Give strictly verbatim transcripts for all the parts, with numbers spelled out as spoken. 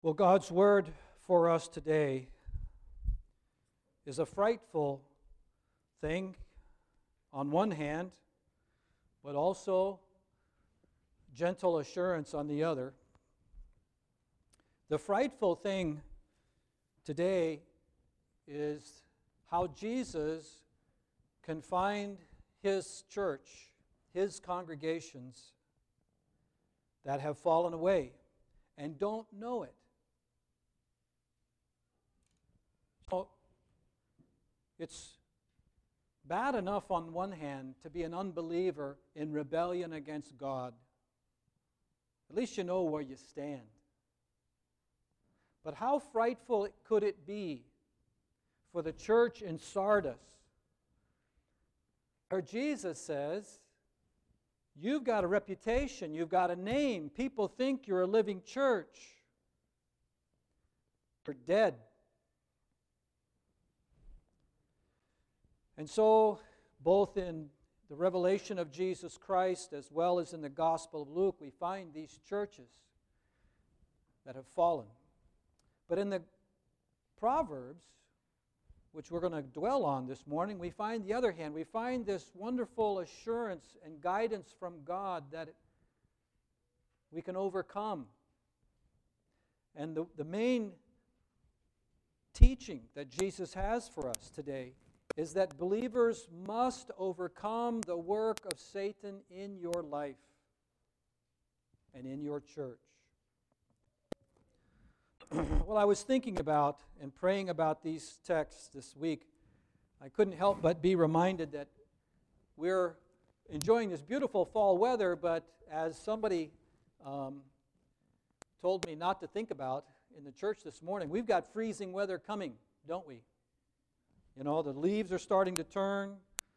Well, God's word for us today is a frightful thing on one hand, but also gentle assurance on the other. The frightful thing today is how Jesus can find his church, his congregations that have fallen away and don't know it. So it's bad enough on one hand to be an unbeliever in rebellion against God. At least you know where you stand. But how frightful could it be for the church in Sardis, where Jesus says, you've got a reputation, you've got a name, people think you're a living church. You're dead. And so, both in the revelation of Jesus Christ as well as in the Gospel of Luke, we find these churches that have fallen. But in the Proverbs, which we're going to dwell on this morning, we find the other hand. We find this wonderful assurance and guidance from God that it, we can overcome. And the, the main teaching that Jesus has for us today is that believers must overcome the work of Satan in your life and in your church. Well, I was thinking about and praying about these texts this week. I couldn't help but be reminded that we're enjoying this beautiful fall weather, but as somebody um, told me not to think about in the church this morning, we've got freezing weather coming, don't we? You know, the leaves are starting to turn,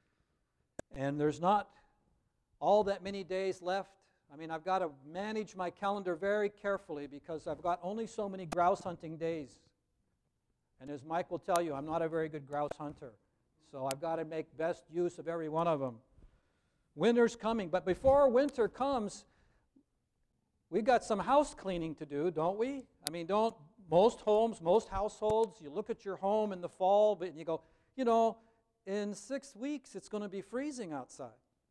and there's not all that many days left. I mean, I've got to manage my calendar very carefully because I've got only so many grouse hunting days. And as Mike will tell you, I'm not a very good grouse hunter. So I've got to make best use of every one of them. Winter's coming, but before winter comes, we've got some house cleaning to do, don't we? I mean, don't most homes, most households, you look at your home in the fall, but you go, you know, in six weeks it's going to be freezing outside.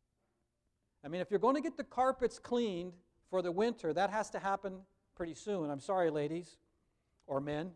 I mean, if you're going to get the carpets cleaned for the winter, that has to happen pretty soon. I'm sorry, ladies or men.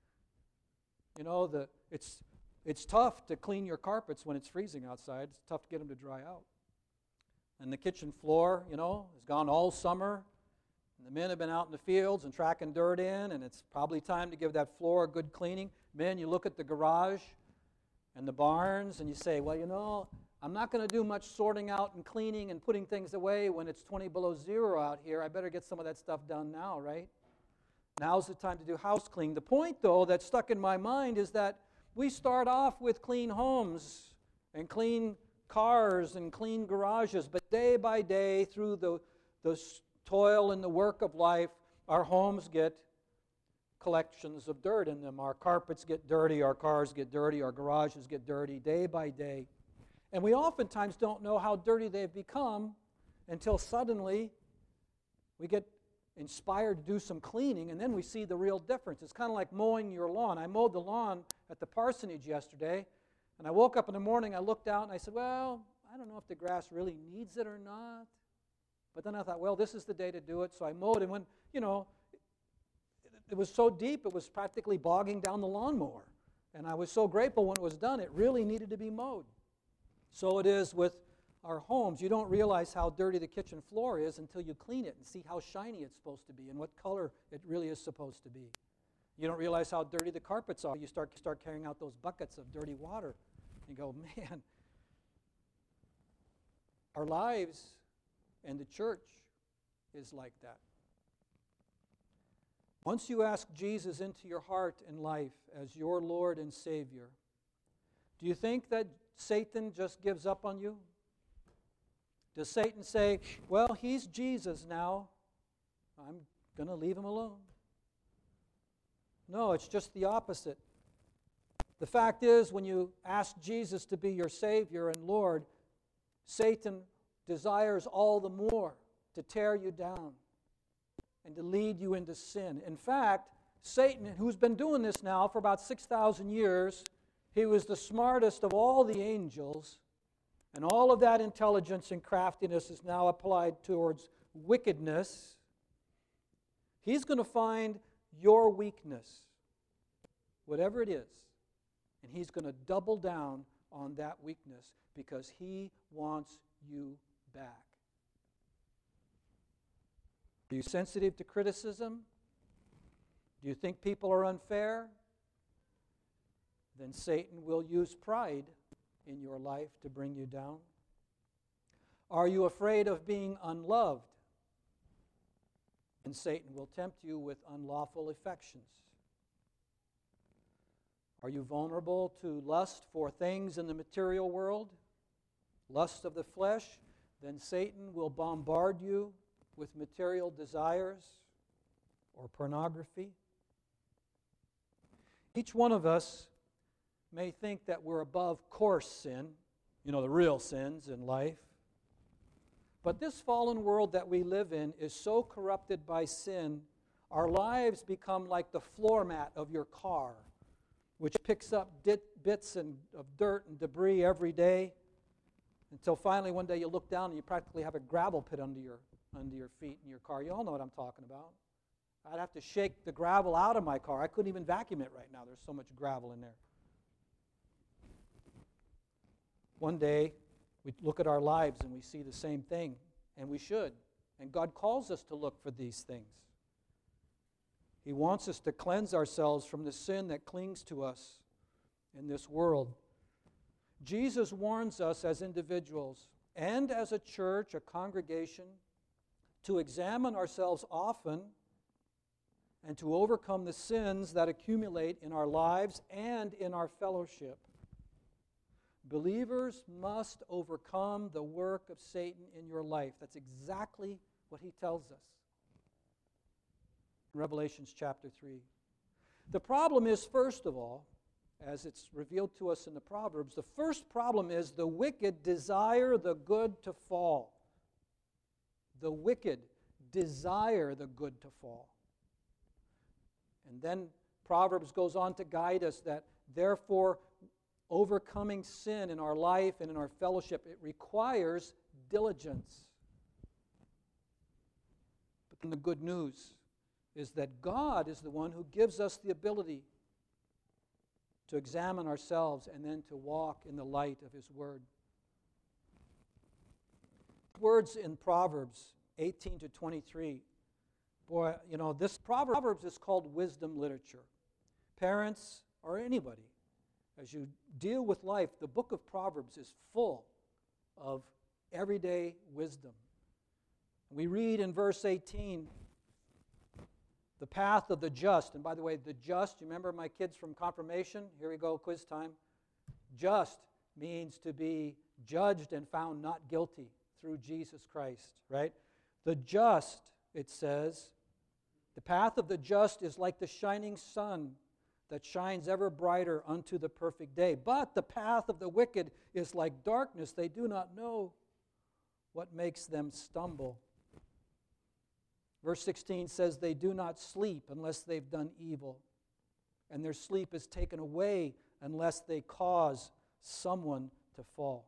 You know, the it's it's tough to clean your carpets when it's freezing outside. It's tough to get them to dry out. And the kitchen floor, you know, has gone all summer. And the men have been out in the fields and tracking dirt in, and it's probably time to give that floor a good cleaning. Men, you look at the garage and the barns, and you say, well, you know, I'm not going to do much sorting out and cleaning and putting things away when it's twenty below zero out here. I better get some of that stuff done now, right? Now's the time to do house cleaning. The point, though, that's stuck in my mind is that we start off with clean homes and clean cars and clean garages, but day by day, through the, the toil and the work of life, our homes get collections of dirt in them. Our carpets get dirty, our cars get dirty, our garages get dirty day by day. And we oftentimes don't know how dirty they've become until suddenly we get inspired to do some cleaning, and then we see the real difference. It's kind of like mowing your lawn. I mowed the lawn at the parsonage yesterday, and I woke up in the morning, I looked out, and I said, well, I don't know if the grass really needs it or not. But then I thought, well, this is the day to do it, so I mowed, and when, you know, it, it was so deep, it was practically bogging down the lawnmower. And I was so grateful when it was done. It really needed to be mowed. So it is with our homes. You don't realize how dirty the kitchen floor is until you clean it and see how shiny it's supposed to be and what color it really is supposed to be. You don't realize how dirty the carpets are. You start, start carrying out those buckets of dirty water. You go, man, our lives and the church is like that. Once you ask Jesus into your heart and life as your Lord and Savior, do you think that Satan just gives up on you? Does Satan say, well, he's Jesus now, I'm going to leave him alone? No, it's just the opposite. The fact is, when you ask Jesus to be your Savior and Lord, Satan desires all the more to tear you down and to lead you into sin. In fact, Satan, who's been doing this now for about six thousand years, he was the smartest of all the angels, and all of that intelligence and craftiness is now applied towards wickedness. He's going to find your weakness, whatever it is, and he's going to double down on that weakness because he wants you back. Are you sensitive to criticism? Do you think people are unfair? Then Satan will use pride in your life to bring you down. Are you afraid of being unloved? And Satan will tempt you with unlawful affections. Are you vulnerable to lust for things in the material world? Lust of the flesh? Then Satan will bombard you with material desires or pornography. Each one of us may think that we're above coarse sin, you know, the real sins in life. But this fallen world that we live in is so corrupted by sin, our lives become like the floor mat of your car, which picks up dit, bits and, of dirt and debris every day, until finally one day you look down and you practically have a gravel pit under your, under your feet in your car. You all know what I'm talking about. I'd have to shake the gravel out of my car. I couldn't even vacuum it right now. There's so much gravel in there. One day, we look at our lives and we see the same thing, and we should. And God calls us to look for these things. He wants us to cleanse ourselves from the sin that clings to us in this world. Jesus warns us as individuals and as a church, a congregation, to examine ourselves often and to overcome the sins that accumulate in our lives and in our fellowship. Believers must overcome the work of Satan in your life. That's exactly what he tells us in Revelation chapter three. The problem is, first of all, as it's revealed to us in the Proverbs, the first problem is the wicked desire the good to fall. The wicked desire the good to fall. And then Proverbs goes on to guide us that, therefore, overcoming sin in our life and in our fellowship, it requires diligence. But then the good news is that God is the one who gives us the ability to examine ourselves and then to walk in the light of His Word. Words in Proverbs eighteen to twenty-three. Boy, you know, this Proverbs is called wisdom literature. Parents or anybody, as you deal with life, the book of Proverbs is full of everyday wisdom. We read in verse eighteen, the path of the just. And by the way, the just, you remember my kids from confirmation? Here we go, quiz time. Just means to be judged and found not guilty through Jesus Christ, right? The just, it says, the path of the just is like the shining sun that shines ever brighter unto the perfect day. But the path of the wicked is like darkness. They do not know what makes them stumble. Verse sixteen says, they do not sleep unless they've done evil, and their sleep is taken away unless they cause someone to fall.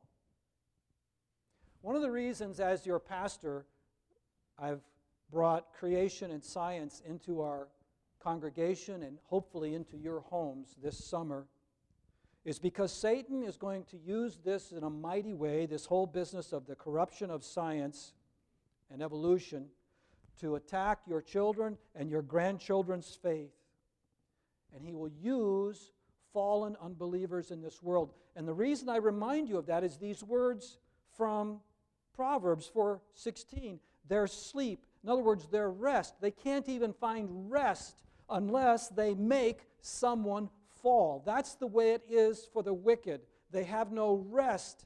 One of the reasons, as your pastor, I've brought creation and science into our congregation and hopefully into your homes this summer is because Satan is going to use this in a mighty way, this whole business of the corruption of science and evolution, to attack your children and your grandchildren's faith. And he will use fallen unbelievers in this world. And the reason I remind you of that is these words from Proverbs four sixteen. Their sleep, in other words, their rest. They can't even find rest unless they make someone fall. That's the way it is for the wicked. They have no rest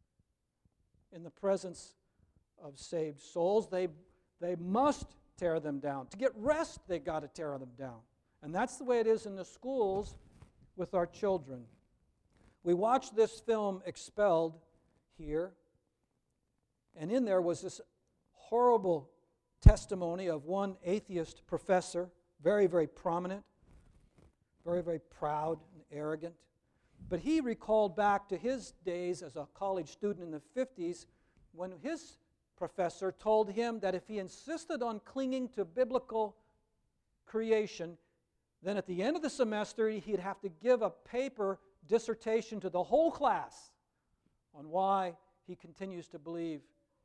in the presence of saved souls. They, they must tear them down. To get rest, they've got to tear them down. And that's the way it is in the schools with our children. We watched this film, Expelled, here, and in there was this horrible testimony of one atheist professor very, very prominent, very, very proud and arrogant. But he recalled back to his days as a college student in the fifties when his professor told him that if he insisted on clinging to biblical creation, then at the end of the semester he'd have to give a paper dissertation to the whole class on why he continues to believe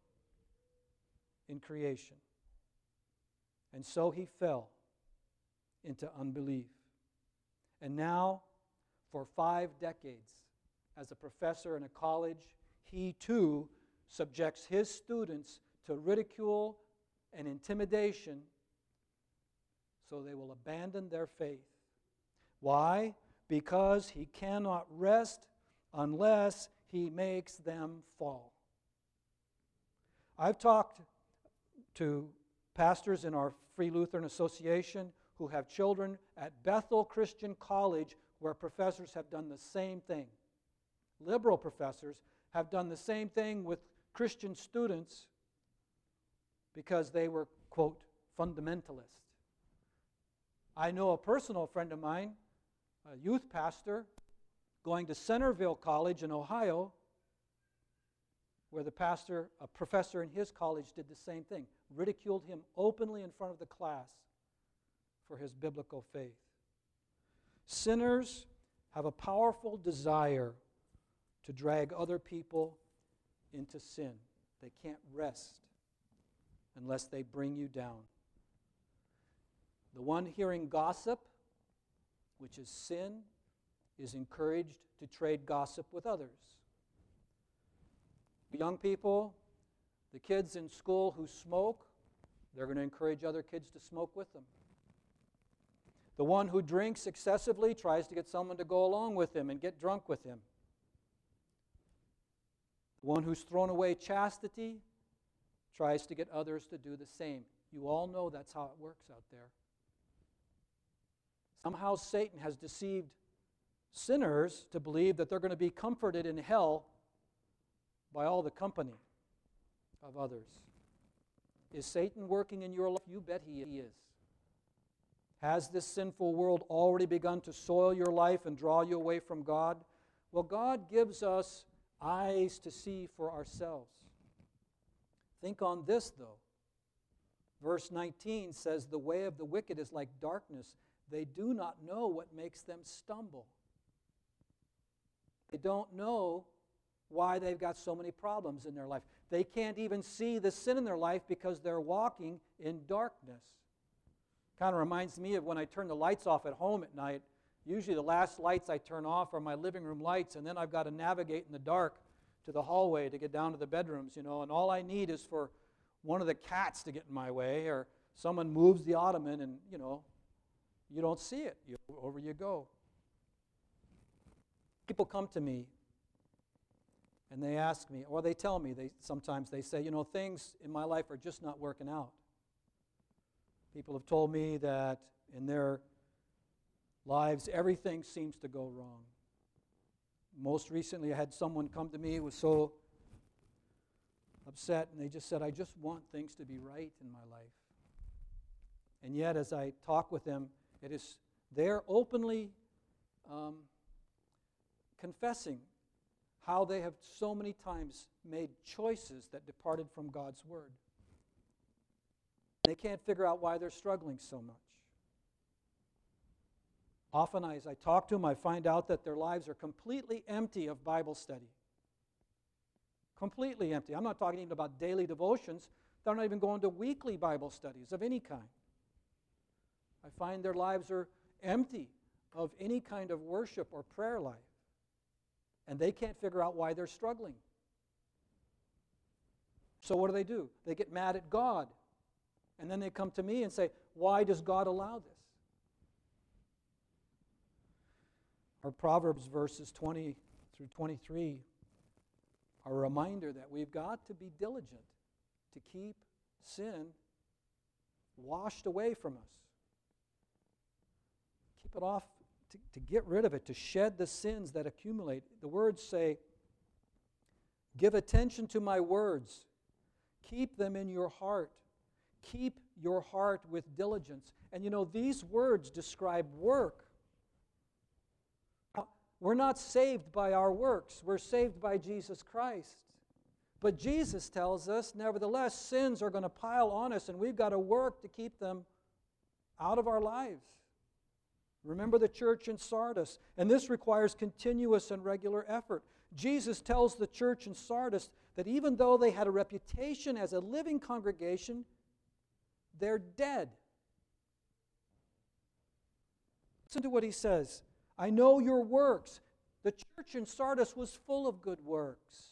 in creation. And so he fell into unbelief. And now, for five decades, as a professor in a college, he too subjects his students to ridicule and intimidation so they will abandon their faith. Why? Because he cannot rest unless he makes them fall. I've talked to pastors in our Free Lutheran Association who have children at Bethel Christian College where professors have done the same thing. Liberal professors have done the same thing with Christian students because they were, quote, fundamentalist. I know a personal friend of mine, a youth pastor, going to Centerville College in Ohio, where the pastor, a professor in his college, did the same thing, ridiculed him openly in front of the class for his biblical faith. Sinners have a powerful desire to drag other people into sin. They can't rest unless they bring you down. The one hearing gossip, which is sin, is encouraged to trade gossip with others. Young people, the kids in school who smoke, they're going to encourage other kids to smoke with them. The one who drinks excessively tries to get someone to go along with him and get drunk with him. The one who's thrown away chastity tries to get others to do the same. You all know that's how it works out there. Somehow Satan has deceived sinners to believe that they're going to be comforted in hell by all the company of others. Is Satan working in your life? You bet he is. Has this sinful world already begun to soil your life and draw you away from God? Well, God gives us eyes to see for ourselves. Think on this, though. Verse nineteen says, "The way of the wicked is like darkness. They do not know what makes them stumble." They don't know why they've got so many problems in their life. They can't even see the sin in their life because they're walking in darkness. Kind of reminds me of when I turn the lights off at home at night. Usually the last lights I turn off are my living room lights, and then I've got to navigate in the dark to the hallway to get down to the bedrooms, you know, and all I need is for one of the cats to get in my way, or someone moves the ottoman and, you know, you don't see it. You, over you go. People come to me and they ask me, or they tell me, they sometimes they say, you know, things in my life are just not working out. People have told me that in their lives, everything seems to go wrong. Most recently, I had someone come to me who was so upset, and they just said, I just want things to be right in my life. And yet, as I talk with them, it is they're openly um, confessing how they have so many times made choices that departed from God's Word. They can't figure out why they're struggling so much. Often, as I talk to them, I find out that their lives are completely empty of Bible study. Completely empty. I'm not talking even about daily devotions. They're not even going to weekly Bible studies of any kind. I find their lives are empty of any kind of worship or prayer life. And they can't figure out why they're struggling. So what do they do? They get mad at God. And then they come to me and say, why does God allow this? Our Proverbs verses twenty through twenty-three are a reminder that we've got to be diligent to keep sin washed away from us. Keep it off, to, to get rid of it, to shed the sins that accumulate. The words say, give attention to my words. Keep them in your heart. keep your heart with diligence. And you know, these words describe work. We're not saved by our works. We're saved by Jesus Christ. But Jesus tells us, nevertheless, sins are going to pile on us, and we've got to work to keep them out of our lives. Remember the church in Sardis, and this requires continuous and regular effort. Jesus tells the church in Sardis that even though they had a reputation as a living congregation, they're dead. Listen to what he says. I know your works. The church in Sardis was full of good works.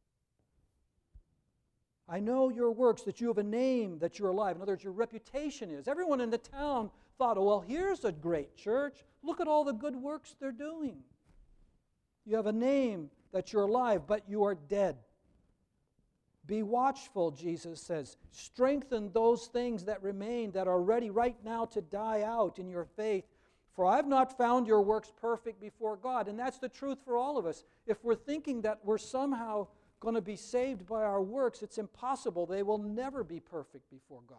I know your works, that you have a name, that you're alive. In other words, your reputation is. Everyone in the town thought, oh, well, here's a great church. Look at all the good works they're doing. You have a name, that you're alive, but you are dead. Be watchful, Jesus says. Strengthen those things that remain, that are ready right now to die out in your faith. For I've not found your works perfect before God. And that's the truth for all of us. If we're thinking that we're somehow going to be saved by our works, it's impossible. They will never be perfect before God.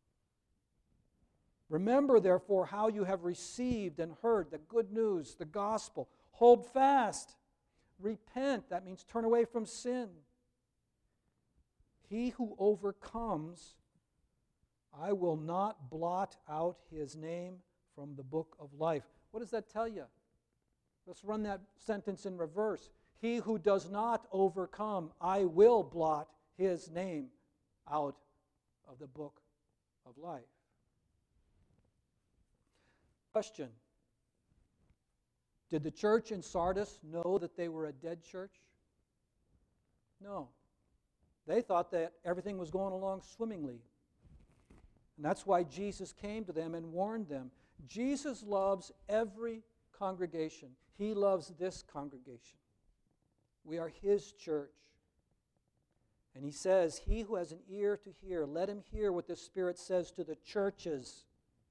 Remember, therefore, how you have received and heard the good news, the gospel. Hold fast. Repent. That means turn away from sin. He who overcomes, I will not blot out his name from the book of life. What does that tell you? Let's run that sentence in reverse. He who does not overcome, I will blot his name out of the book of life. Question. Did the church in Sardis know that they were a dead church? No. They thought that everything was going along swimmingly. And that's why Jesus came to them and warned them. Jesus loves every congregation. He loves this congregation. We are his church. And he says, he who has an ear to hear, let him hear what the Spirit says to the churches.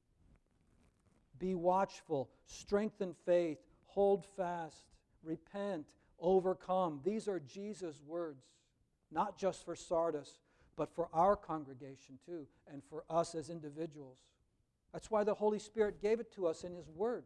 Be watchful, strengthen faith, hold fast, repent, overcome. These are Jesus' words, not just for Sardis, but for our congregation too, and for us as individuals. That's why the Holy Spirit gave it to us in his word.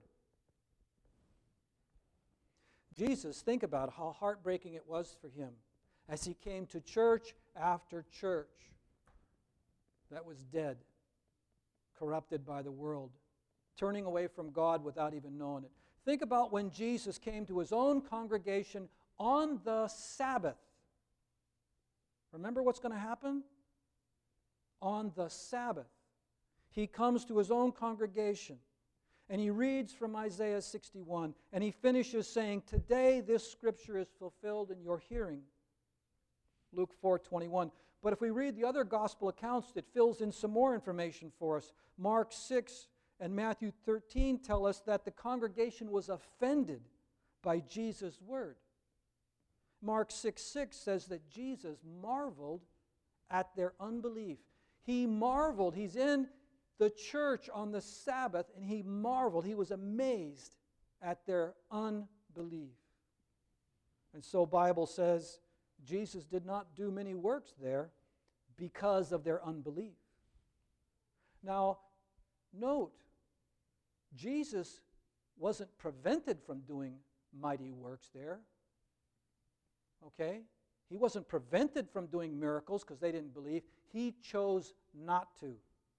Jesus, think about how heartbreaking it was for him as he came to church after church that was dead, corrupted by the world, turning away from God without even knowing it. Think about when Jesus came to his own congregation on the Sabbath. Remember what's going to happen? On the Sabbath, he comes to his own congregation and he reads from Isaiah sixty-one and he finishes saying, today this scripture is fulfilled in your hearing. Luke four twenty-one. But if we read the other gospel accounts, it fills in some more information for us. Mark six and Matthew thirteen tell us that the congregation was offended by Jesus' word. Mark six six says that Jesus marveled at their unbelief. He marveled. He's in the church on the Sabbath, and he marveled. He was amazed at their unbelief. And so Bible says Jesus did not do many works there because of their unbelief. Now, note, Jesus wasn't prevented from doing mighty works there. Okay? He wasn't prevented from doing miracles because they didn't believe. He chose not to.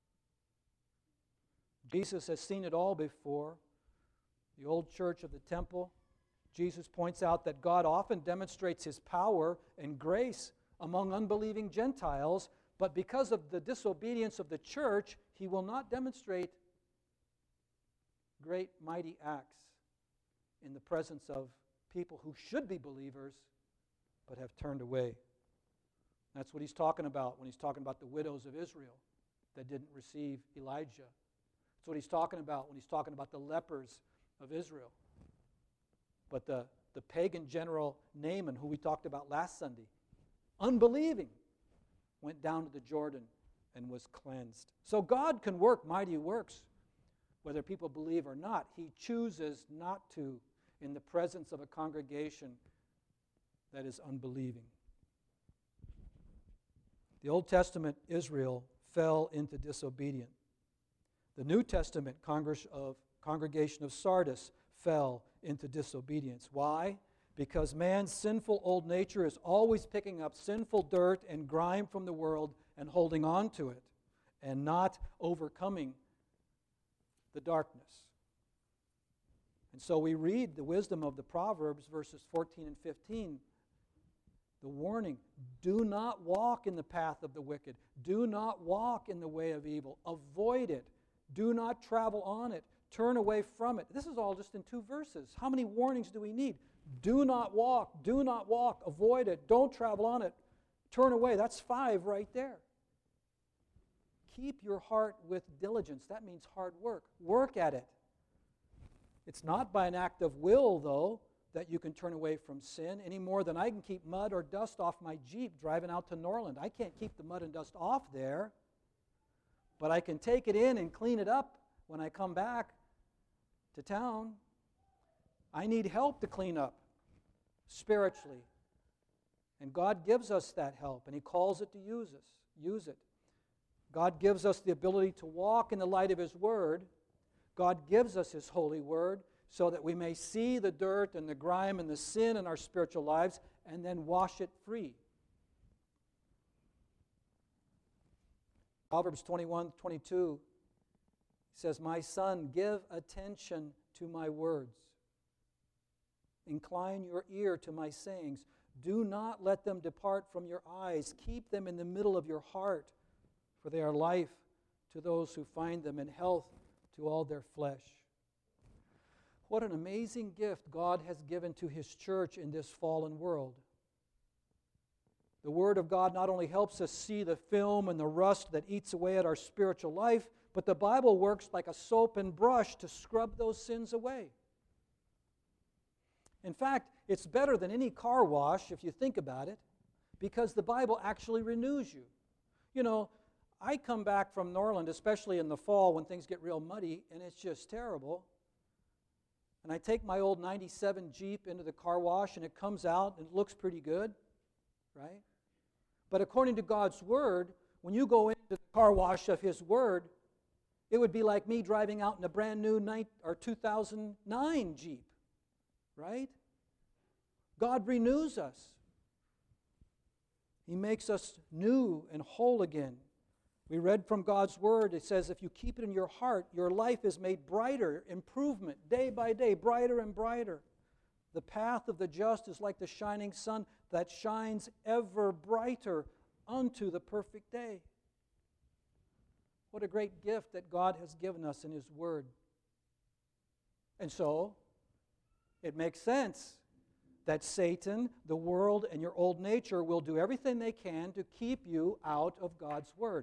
Jesus has seen it all before. The old church of the temple. Jesus points out that God often demonstrates his power and grace among unbelieving Gentiles, but because of the disobedience of the church, he will not demonstrate great, mighty acts in the presence of people who should be believers but have turned away. That's what he's talking about when he's talking about the widows of Israel that didn't receive Elijah. That's what he's talking about when he's talking about the lepers of Israel. But the, the pagan general Naaman, who we talked about last Sunday, unbelieving, went down to the Jordan and was cleansed. So God can work mighty works, whether people believe or not. He chooses not to in the presence of a congregation that is unbelieving. The Old Testament Israel fell into disobedience. The New Testament congreg- of, congregation of Sardis fell into disobedience. Why? Because man's sinful old nature is always picking up sinful dirt and grime from the world and holding on to it and not overcoming the darkness. And so we read the wisdom of the Proverbs, verses fourteen and fifteen, the warning, do not walk in the path of the wicked. Do not walk in the way of evil. Avoid it. Do not travel on it. Turn away from it. This is all just in two verses. How many warnings do we need? Do not walk. Do not walk. Avoid it. Don't travel on it. Turn away. That's five right there. Keep your heart with diligence. That means hard work. Work at it. It's not by an act of will, though, that you can turn away from sin any more than I can keep mud or dust off my Jeep driving out to Norland. I can't keep the mud and dust off there, but I can take it in and clean it up when I come back to town. I need help to clean up spiritually. And God gives us that help, and He calls it to use us, use it. God gives us the ability to walk in the light of His Word. God gives us His holy Word so that we may see the dirt and the grime and the sin in our spiritual lives and then wash it free. Proverbs twenty-one twenty-two says, "My son, give attention to my words. Incline your ear to my sayings. Do not let them depart from your eyes. Keep them in the middle of your heart, for they are life to those who find them and health to all their flesh." What an amazing gift God has given to His church in this fallen world. The Word of God not only helps us see the film and the rust that eats away at our spiritual life, but the Bible works like a soap and brush to scrub those sins away. In fact, it's better than any car wash if you think about it, because the Bible actually renews you. You know, I come back from Norland, especially in the fall when things get real muddy, and it's just terrible. And I take my old ninety-seven Jeep into the car wash, and it comes out, and it looks pretty good, right? But according to God's Word, when you go into the car wash of His Word, it would be like me driving out in a brand new or two thousand nine Jeep, right? God renews us. He makes us new and whole again. We read from God's Word, it says, if you keep it in your heart, your life is made brighter, improvement, day by day, brighter and brighter. The path of the just is like the shining sun that shines ever brighter unto the perfect day. What a great gift that God has given us in His Word. And so, it makes sense that Satan, the world, and your old nature will do everything they can to keep you out of God's Word.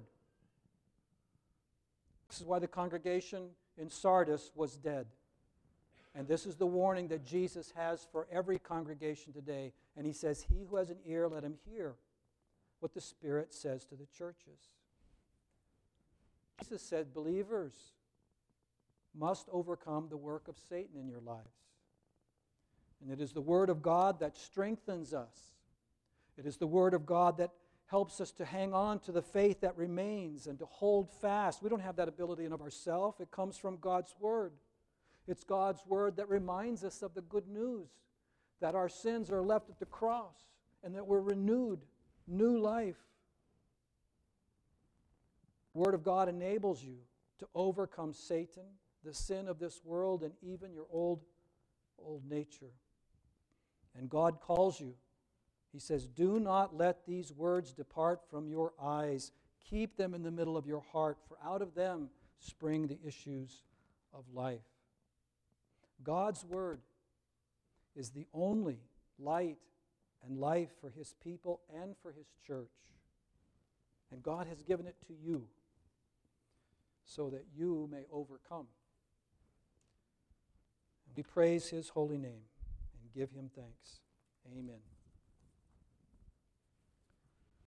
This is why the congregation in Sardis was dead. And this is the warning that Jesus has for every congregation today. And He says, he who has an ear, let him hear what the Spirit says to the churches. Jesus said, believers must overcome the work of Satan in your lives. And it is the Word of God that strengthens us. It is the Word of God that helps us to hang on to the faith that remains and to hold fast. We don't have that ability in of ourselves. It comes from God's Word. It's God's Word that reminds us of the good news, that our sins are left at the cross and that we're renewed, new life. The Word of God enables you to overcome Satan, the sin of this world, and even your old, old nature. And God calls you. He says, do not let these words depart from your eyes. Keep them in the middle of your heart, for out of them spring the issues of life. God's Word is the only light and life for His people and for His church. And God has given it to you so that you may overcome. We praise His holy name and give Him thanks. Amen.